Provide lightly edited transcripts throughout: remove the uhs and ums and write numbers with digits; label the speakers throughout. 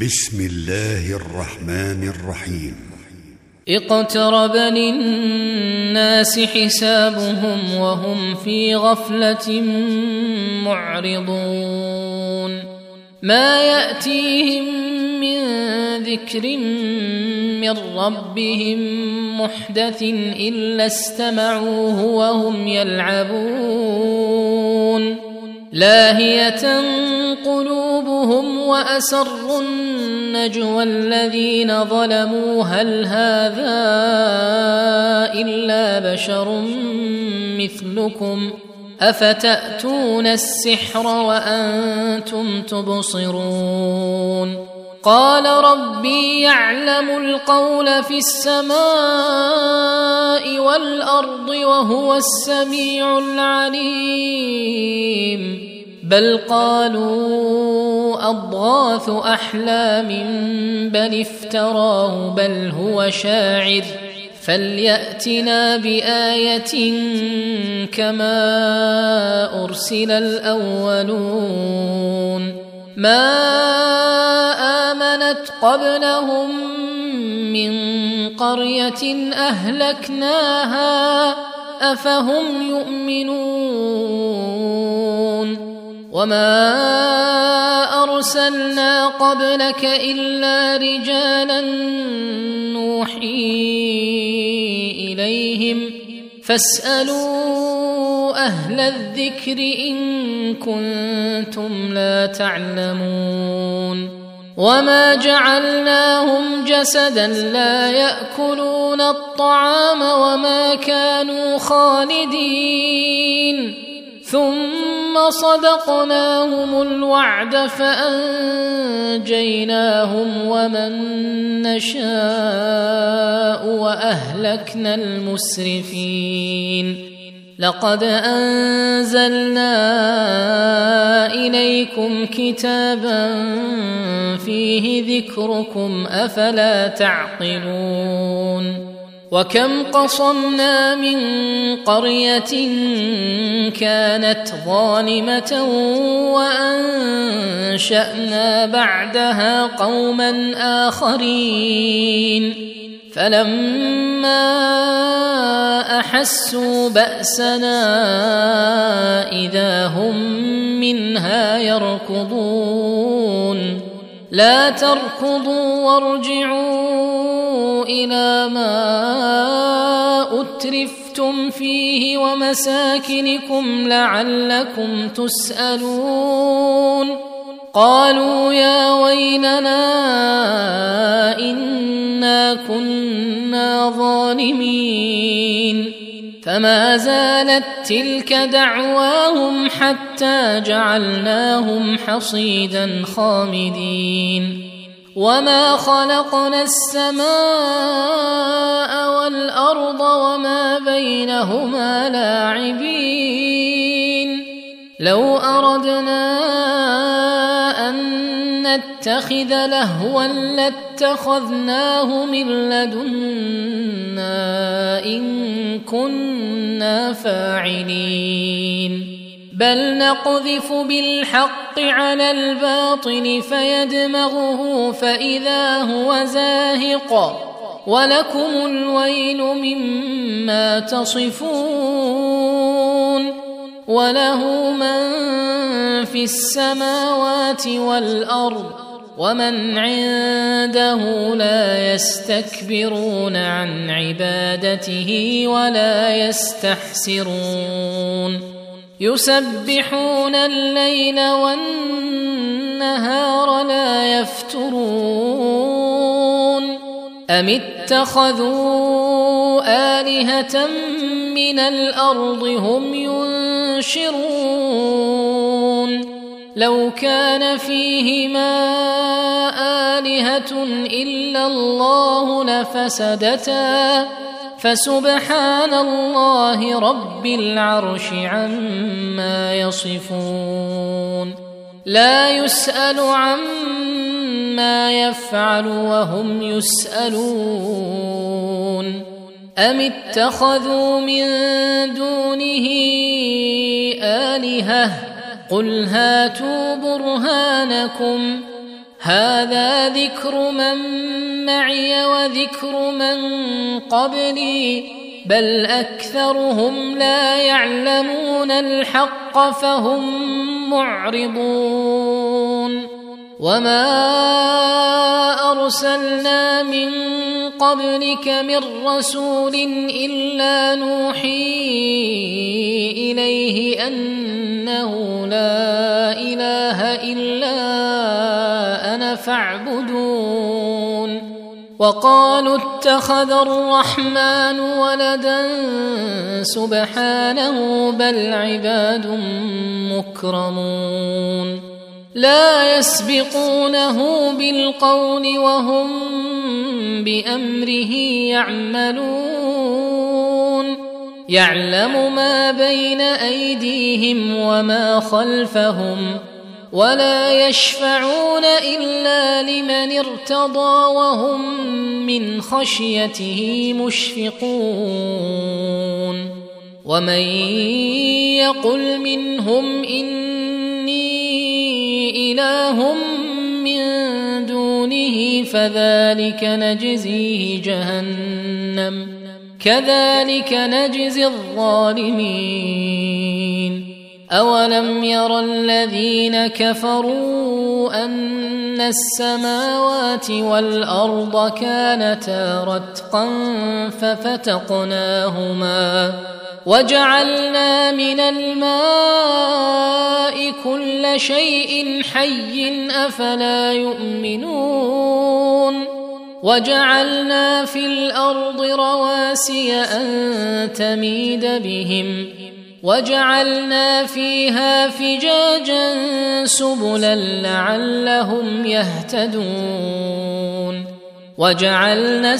Speaker 1: بسم الله الرحمن الرحيم.
Speaker 2: اقترب للناس حسابهم وهم في غفلة معرضون ما يأتيهم من ذكر من ربهم محدث إلا استمعوه وهم يلعبون لاهية قلوبهم وأسروا النجوى الذين ظلموا هل هذا إلا بشر مثلكم أفتأتون السحر وأنتم تبصرون قال ربي يعلم القول في السماء والأرض وهو السميع العليم بل قالوا أضغاث أحلام بل افتراه بل هو شاعر فليأتنا بآية كما أرسل الأولون ما آمنت قبلهم من قرية أهلكناها أفهم يؤمنون وما أرسلنا قبلك إلا رجالا نوحي إليهم فاسألوا أهل الذكر إن كنتم لا تعلمون وما جعلناهم جسدا لا يأكلون الطعام وما كانوا خالدين ثم صدقناهم الوعد فأنجيناهم ومن نشاء وأهلكنا المسرفين لقد أنزلنا إليكم كتابا فيه ذكركم أفلا تعقلون وكم قصمنا من قرية كانت ظالمة وأنشأنا بعدها قوما آخرين فلما أحسوا بأسنا إذا هم منها يركضون لا تركضوا وارجعوا إلى ما أترفتم فيه ومساكنكم لعلكم تسألون قالوا يا ويلنا إنا كنا ظالمين فما زالت تلك دعواهم حتى جعلناهم حصيدا خامدين وما خلقنا السماء والأرض وما بينهما لاعبين لو أردنا أن نتخذ لهوا لاتخذناه من لدنا إن كنا فاعلين بل نقذف بالحق على الباطل فيدمغه فإذا هو زاهق ولكم الويل مما تصفون وله من في السماوات والأرض ومن عنده لا يستكبرون عن عبادته ولا يستحسرون يسبحون الليل والنهار لا يفترون أم اتخذوا آلهة من الأرض هم ينشرون لو كان فيهما آلهة إلا الله لفسدتا فسبحان الله رب العرش عما يصفون لا يسأل عما يفعل وهم يسألون أم اتخذوا من دونه آلهة قل هاتوا برهانكم هذا ذكر من معي وذكر من قبلي بل أكثرهم لا يعلمون الحق فهم معرضون وما أرسلنا من قبلك من رسول إلا نوحي إليه أنه لا إله إلا أنا فاعبدون وقالوا اتخذ الرحمن ولدا سبحانه بل عباد مكرمون لا يسبقونه بالقول وهم بأمره يعملون يعلم ما بين أيديهم وما خلفهم ولا يشفعون إلا لمن ارتضى وهم من خشيته مشفقون ومن يقل منهم إني إله من دونه فذلك نجزيه جهنم كذلك نجزي الظالمين أولم ير الذين كفروا أن السماوات والأرض كانتا رتقا ففتقناهما وجعلنا من الماء كل شيء حي أفلا يؤمنون وجعلنا في الأرض رواسي أن تميد بهم وجعلنا فيها فجاجا سبلا لعلهم يهتدون وجعلنا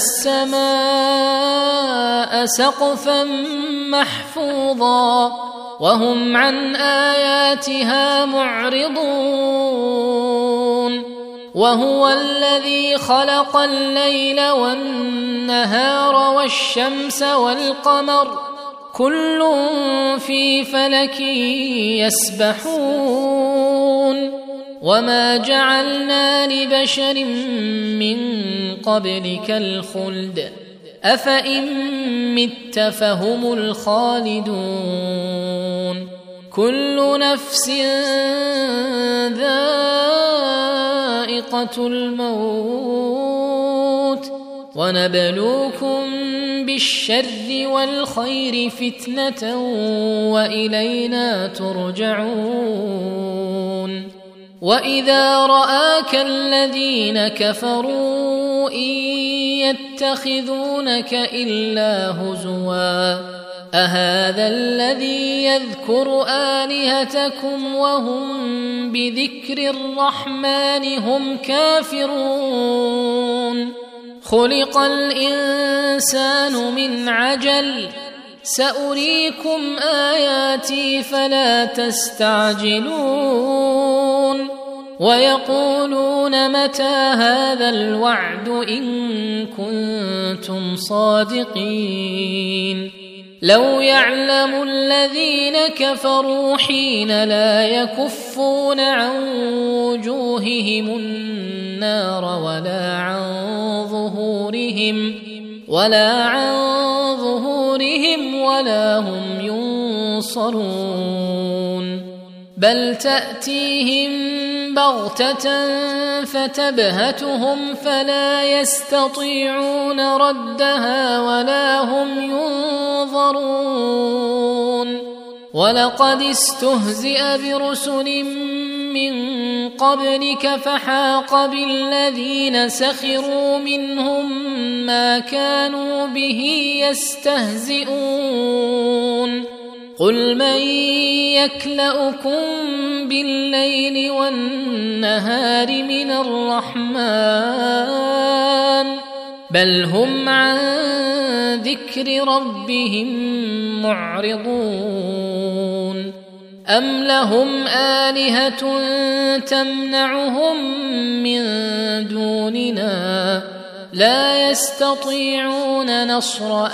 Speaker 2: السماء سقفا محفوظا وهم عن آياتها معرضون وهو الذي خلق الليل والنهار والشمس والقمر كل في فلك يسبحون وما جعلنا لبشر من قبلك الخلد أفإن مت فهم الخالدون كل نفس ذائقة الموت ونبلوكم بالشر والخير فتنة وإلينا ترجعون وإذا رآك الذين كفروا إن يتخذونك إلا هزوا أهذا الذي يذكر آلهتكم وهم بذكر الرحمن هم كافرون خلق الإنسان من عجل سأريكم آياتي فلا تستعجلون ويقولون متى هذا الوعد إن كنتم صادقين لو يعلم الذين كفروا حين لا يكفون عن وجوههم النار ولا عن ظهورهم ولا هم ينصرون بل تأتيهم بغتة فتبهتهم فلا يستطيعون ردها ولا هم ينظرون ولقد استهزئ برسل من قبلك فحاق بالذين سخروا منهم ما كانوا به يستهزئون قل من يكلؤكم بالليل والنهار من الرحمن بل هم عن ذكر ربهم معرضون أم لهم آلهة تمنعهم من دوننا لا يستطيعون نصر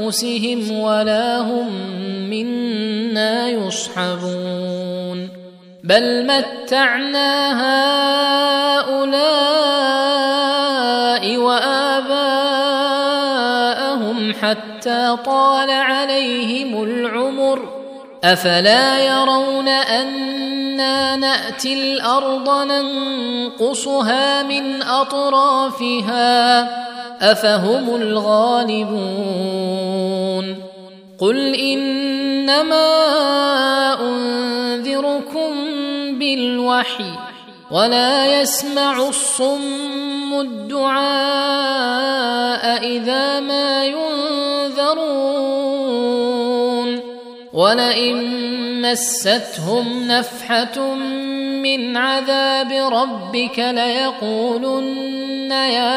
Speaker 2: أنفسهم ولا هم منا يصحبون بل متعنا هؤلاء وآباءهم حتى طال عليهم العمر أفلا يرون أنا نأتي الأرض ننقصها من أطرافها أفهم الغالبون قل إنما أنذركم بالوحي ولا يسمع الصم الدعاء إذا ما ينذرون ولئن مستهم نفحة من عذاب ربك ليقولن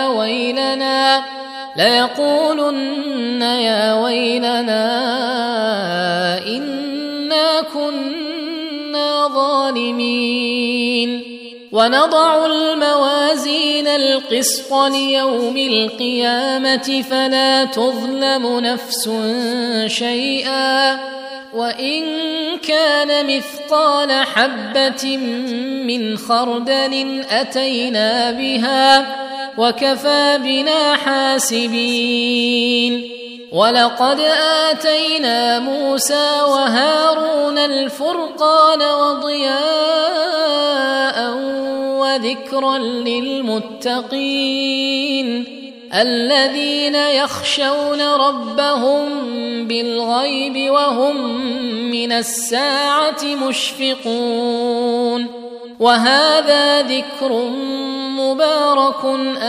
Speaker 2: يا ويلنا إنا كنا ظالمين ونضع الموازين القسط ليوم القيامة فلا تظلم نفس شيئا وإن كان مثقال حبة من خردل أتينا بها وكفى بنا حاسبين ولقد آتينا موسى وهارون الفرقان وضياء وذكرا للمتقين الذين يخشون ربهم بالغيب وهم من الساعة مشفقون وهذا ذكر مبارك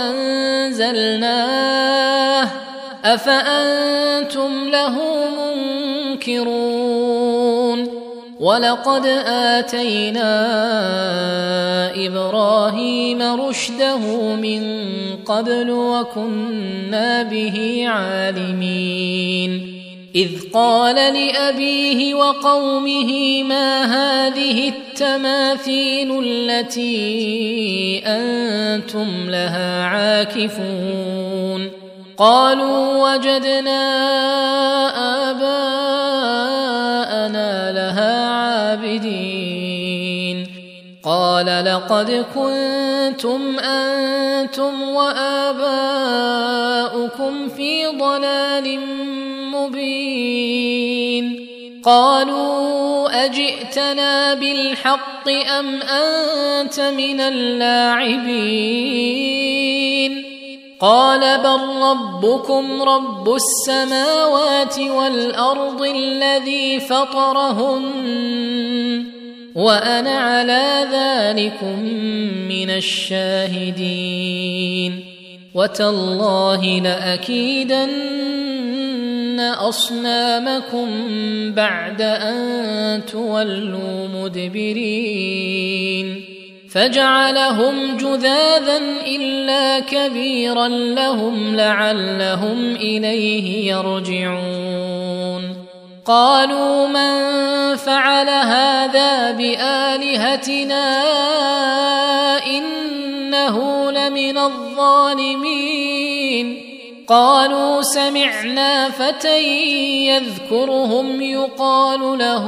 Speaker 2: أنزلناه أفأنتم له منكرون ولقد آتينا إبراهيم رشده من قبل وكنا به عالمين إذ قال لأبيه وقومه ما هذه التماثيل التي أنتم لها عاكفون قالوا وجدنا آباءنا لها عابدين قال لقد كنتم أنتم وآباؤكم في ضلال مبين قالوا أجئتنا بالحق أم أنت من اللاعبين قال بل ربكم رب السماوات والأرض الذي فطرهن وأنا على ذلكم من الشاهدين وتالله لأكيدن أصنامكم بعد أن تولوا مدبرين فجعلهم جذاذا إلا كبيرا لهم لعلهم إليه يرجعون قالوا من فعل هذا بآلهتنا إنه لمن الظالمين قالوا سمعنا فتى يذكرهم يقال له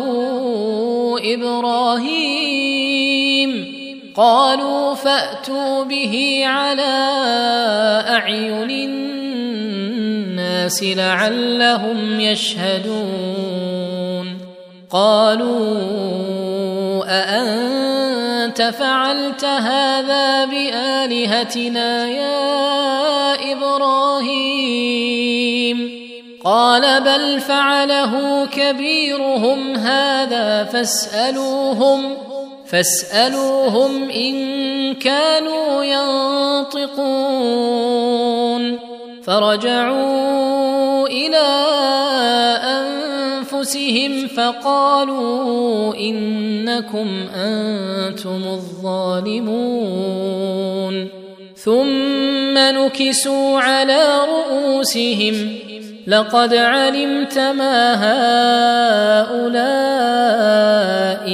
Speaker 2: إبراهيم قالوا فأتوا به على أعين الناس لعلهم يشهدون قالوا أأنت فعلت هذا بآلهتنا يا إبراهيم قال بل فعله كبيرهم هذا فاسألوهم إن كانوا ينطقون فرجعوا إلى أنفسهم فقالوا إنكم أنتم الظالمون ثم نكسوا على رؤوسهم لقد علمت ما هؤلاء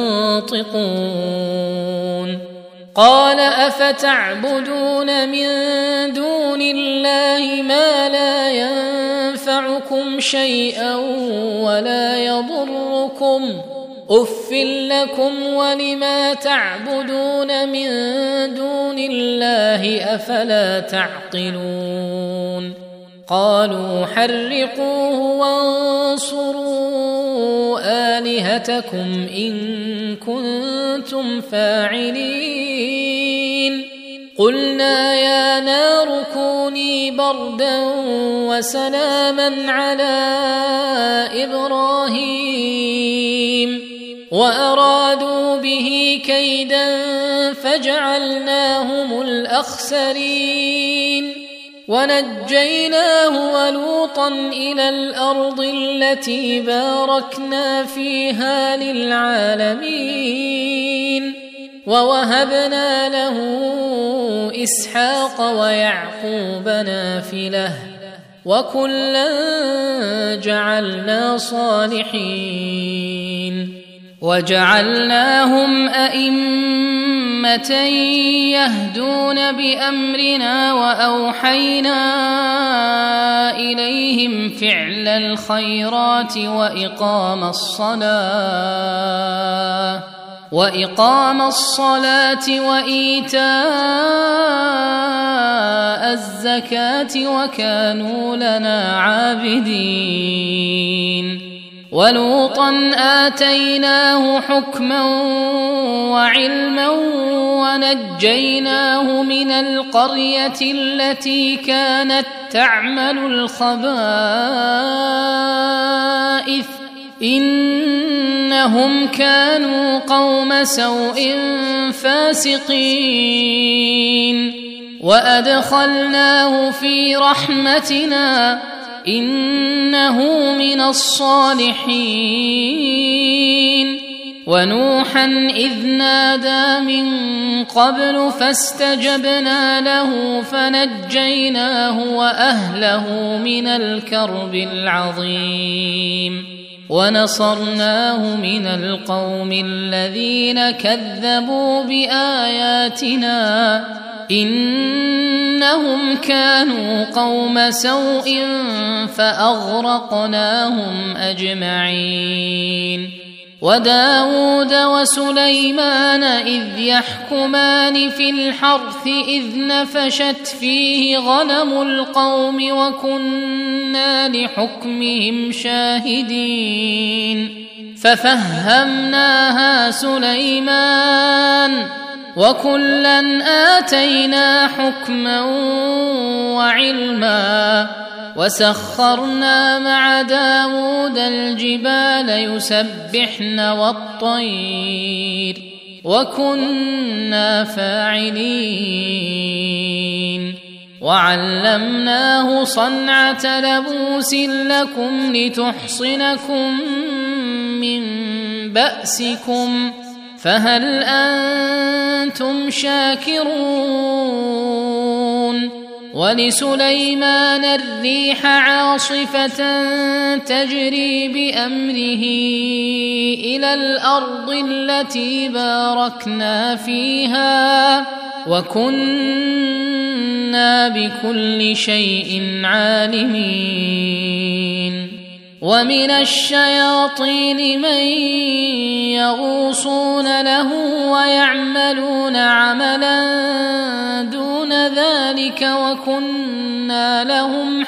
Speaker 2: ينطقون قال أفتعبدون من دون الله ما لا ينفعكم شيئا ولا يضركم أف لكم ولما تعبدون من دون الله أفلا تعقلون قالوا حرقوه وانصروا آلهتكم إن كنتم فاعلين قلنا يا نار كوني بردا وسلاما على إبراهيم وأرادوا به كيدا فجعلناهم الأخسرين ونجيناه ولوطا إلى الأرض التي باركنا فيها للعالمين ووهبنا له إسحاق ويعقوب نافلة وكلا جعلنا صالحين وجعلناهم أئمة يهدون بأمرنا وأوحينا إليهم فعل الخيرات وإقام الصلاة وإيتاء الزكاة وكانوا لنا عابدين ولوطا آتيناه حكما وعلما ونجيناه من القرية التي كانت تعمل الخبائث إنهم كانوا قوم سوء فاسقين وأدخلناه في رحمتنا إنه من الصالحين ونوحا إذ نادى من قبل فاستجبنا له فنجيناه وأهله من الكرب العظيم ونصرناه من القوم الذين كذبوا بآياتنا إنهم كانوا قوم سوء فأغرقناهم أجمعين وداود وسليمان إذ يحكمان في الحرث إذ نفشت فيه غنم القوم وكنا لحكمهم شاهدين ففهمناها سليمان وكلا آتينا حكما وعلما وسخرنا مع داود الجبال يسبحن والطير وكنا فاعلين وعلمناه صنعة لبوس لكم لتحصنكم من بأسكم فهل أنتم شاكرون ولسليمان الريح عاصفة تجري بأمره إلى الأرض التي باركنا فيها وكنا بكل شيء عالمين ومن الشياطين من يغوصون له ويعملون عملا دون ذلك وكنا لهم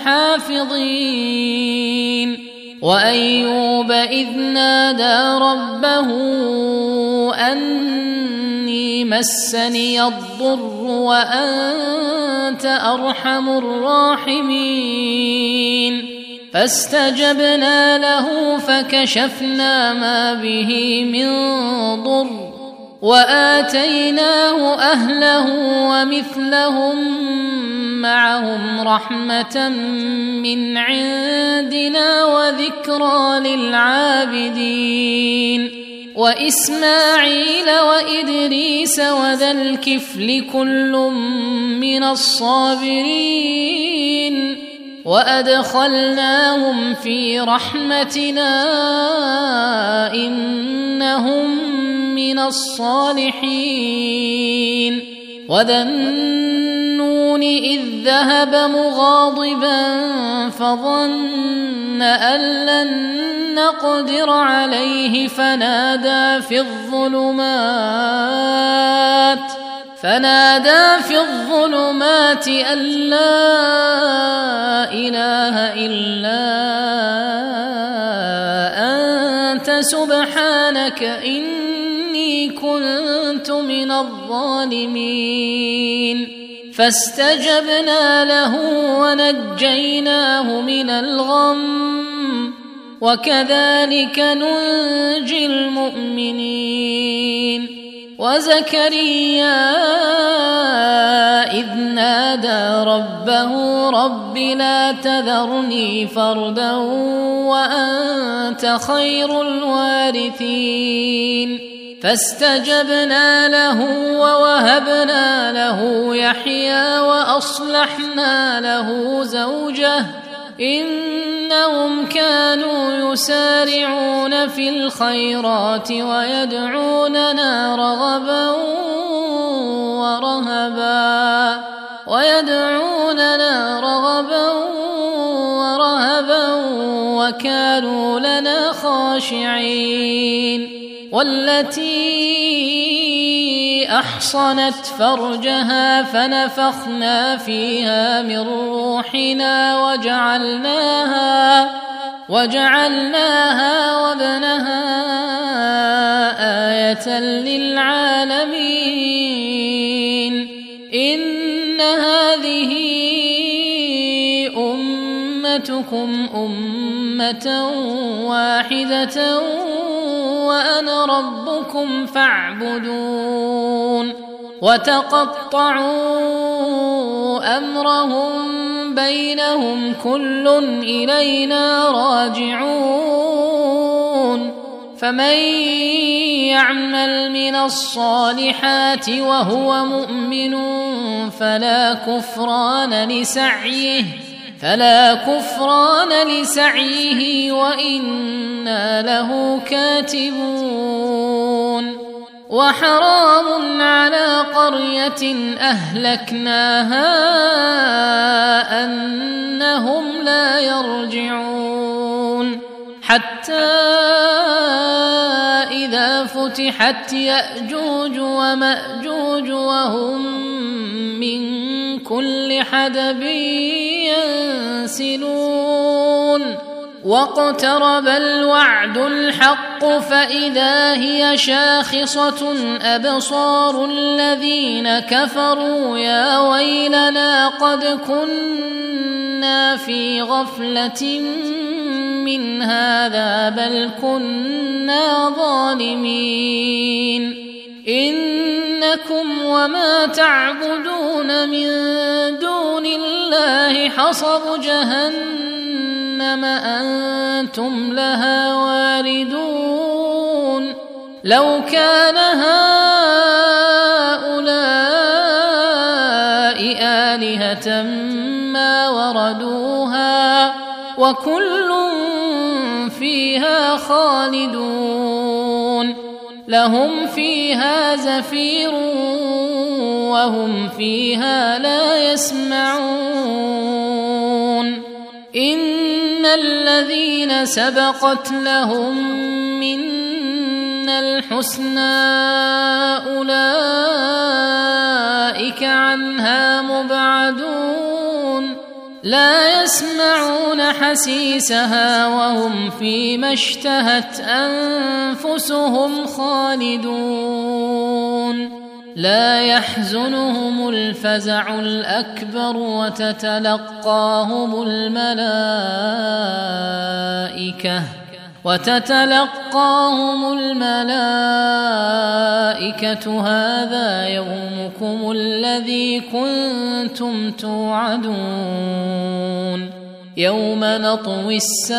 Speaker 2: حافظين وأيوب إذ نادى ربه أني مسني الضر وأنت أرحم الراحمين فاستجبنا له فكشفنا ما به من ضر وآتيناه أهله ومثلهم معهم رحمة من عندنا وذكرى للعابدين وإسماعيل وإدريس وذا الكفل كل من الصابرين وأدخلناهم في رحمتنا إنهم من الصالحين وذا النون إذ ذهب مغاضبا فظن أن لن نقدر عليه فنادى في الظلمات أن لا إله إلا أنت سبحانك إني كنت من الظالمين. فاستجبنا له ونجيناه من الغم وكذلك ننجي المؤمنين. وزكريا إذ نادى ربه رب لا تذرني فردا وأنت خير الوارثين. فاستجبنا له ووهبنا له يحيى وأصلحنا له زوجه إنهم كانوا يسارعون في الخيرات ويدعوننا رغبا ورهبا وكانوا لنا خاشعين. والتي أحصنت فرجها فنفخنا فيها من روحنا وجعلناها وابنها آية للعالمين. إن هذه أمتكم أمة واحدة وأنا ربكم فاعبدون. وتقطعوا أمرهم بينهم كل إلينا راجعون. فمن يعمل من الصالحات وهو مؤمن فلا كفران لسعيه وإنا له كاتبون. وحرام على قرية أهلكناها أنهم لا يرجعون حتى إذا فتحت يأجوج ومأجوج وهم من كل حدب ينسلون. واقترب الوعد الحق فإذا هي شاخصة أبصار الذين كفروا يا ويلنا قد كنا في غفلة من هذا بل كنا ظالمين. إنكم وما تعبدون من دون الله حصب جهنم أنتم لها واردون. لو كان هؤلاء آلهة ما وردوها وكل فيها خالدون. لهم فيها زفير وهم فيها لا يسمعون. إن الذين سبقت لهم منا الحسنى أولئك عنها مبعدون. لا يسمعون حسيسها وهم فيما اشتهت أنفسهم خالدون. لا يحزنهم الفزع الأكبر وتتلقاهم الملائكة هذا يومكم الذي كنتم توعدون. يوم نطوي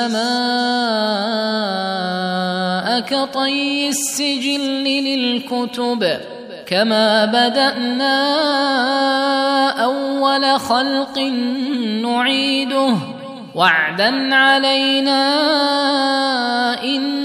Speaker 2: السماء كطي السجل للكتب كما بدأنا أول خلق نعيده وعدا علينا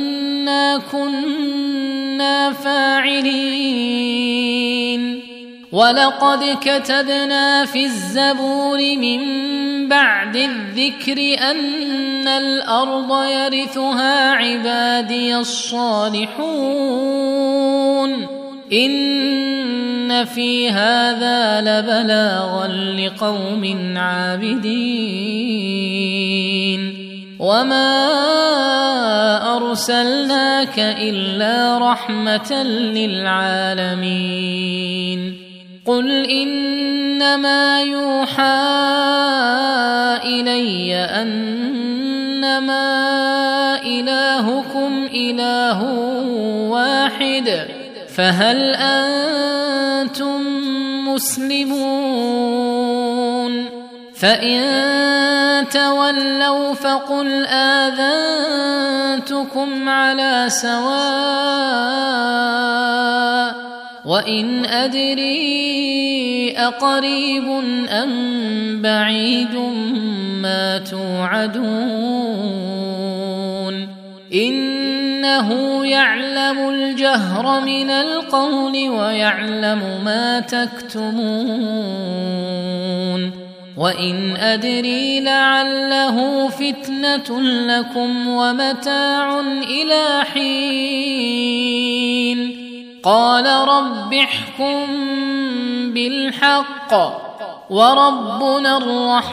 Speaker 2: إنا كنا فاعلين. ولقد كتبنا في الزبور من بعد الذكر أن الأرض يرثها عبادي الصالحون إن في هذا لبلاغا لقوم عابدين وما أرسلناك إلا رحمة للعالمين قل إنما يوحى إلي أنما إلهكم إله واحد فهل أنتم مسلمون فإن تولوا فقل آذنتكم على سواء وإن أدري أقريب أم بعيد ما توعدون إنه يعلم الجهر من القول ويعلم ما تكتمون وإن أدري لعله فتنة لكم ومتاع إلى حين قال رب احكم بالحق وربنا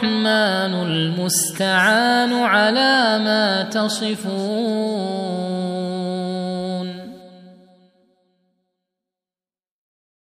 Speaker 2: الرحمن المستعان على ما تصفون